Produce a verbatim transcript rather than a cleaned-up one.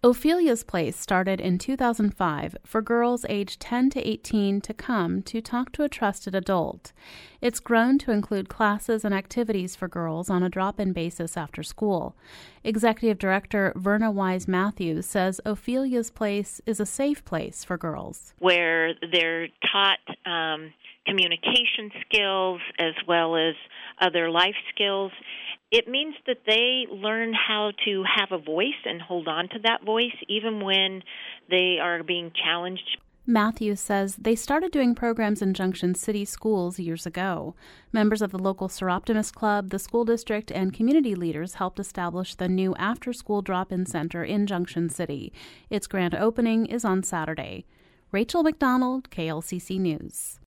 Ophelia's Place started in two thousand five for girls aged ten to eighteen to come to talk to a trusted adult. It's grown to include classes and activities for girls on a drop-in basis after school. Executive Director Verna Wise Matthews says Ophelia's Place is a safe place for girls, where they're taught um, communication skills as well as other life skills. It means that they learn how to have a voice and hold on to that voice even when they are being challenged. Matthews says they started doing programs in Junction City schools years ago. Members of the local Seroptimus Club, the school district, and community leaders helped establish the new after-school drop-in center in Junction City. Its grand opening is on Saturday. Rachel McDonald, K L C C News.